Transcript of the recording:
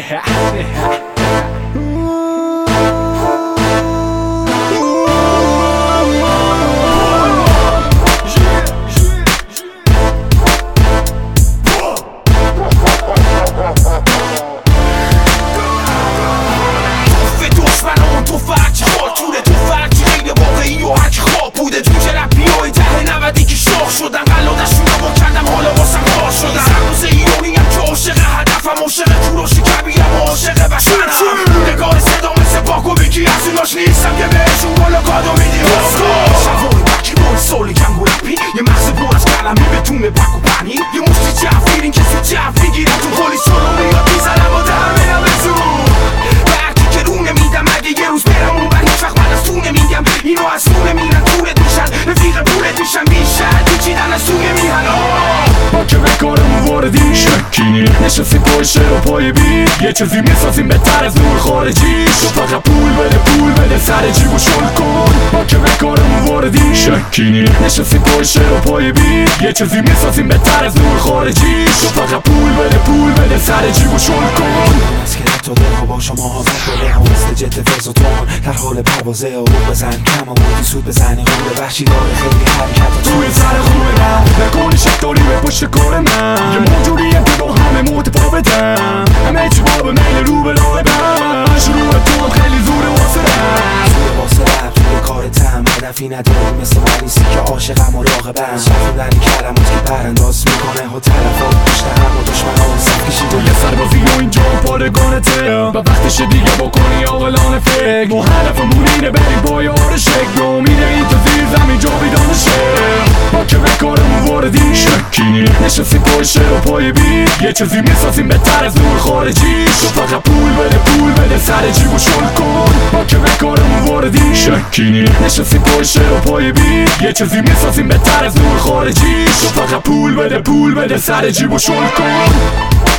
نیستم که بهشون بالا کادو میدی شوای بکی با سالی جنگ و رپی یه مغز پر از کلمی بتونه بک و پنی یه مشتی جفگیرین که سو جف میگیرم تو پلیس شروع میاد میزنم و در میرم بزون به هرکی که رو نمیدم اگه یه روز برم اون بر هیچ وقت من از تو نمیگم اینو از تو نمیرن دورت میشن رفیق پولت میشن بیشتر پیچیدن از توی میهن ما که به کارمون واردی شکی نیست نشستیم پای شعر و پای بیت یه چیزی میسازیم بهتر از نور خارجی تو فقط پول بده سر جیب و شل کن ما که به کارمون واردی شکی نیست نشستیم پای شعر و پای بیت یه چیزی میسازیم بهتر از نور خارجی تو فقط پول بده سر جیب و شل کن اسکلت و دلها با شما ها بده ها مثل جت فرزوتون در حال پروازه و بزن کم و بودی سود بزنی خوبه وحشی داره خیلی حرکت توی سر خوبه من نکنی شک داری به پشت کار من یه موجودیم که با همه متفاوتم همه چی با به میل رو به راه من شروع تو خیلی زوره واسه رب توی کارتم هدفی نداری مثل مریسی که عاشقم و راقبم شفیدنی کردم که برانداز میکنه و طرفات پشت هم و دشمن ها صف کشید و یه سربازی و اینجا پادگانته و وقتش دیگه بکنی عاقلانه فکر ما هدفمون اینه بریم با یار شکل و میره این تا زیر زمین جا بیدان شکل ما که به کارمون واردی شکی نیست نشستیم پای شعر و پای بیت یه چیزی میسازیم بهتر از نور خارجی تو فقط پول بده سر جیب و شل کن ما که به کارمون واردی شکی نیست نشستیم پای شعر و پای بیت یه چیزی میسازیم بهتر از نور خارجی تو فقط پول بده سر جیب و شل کن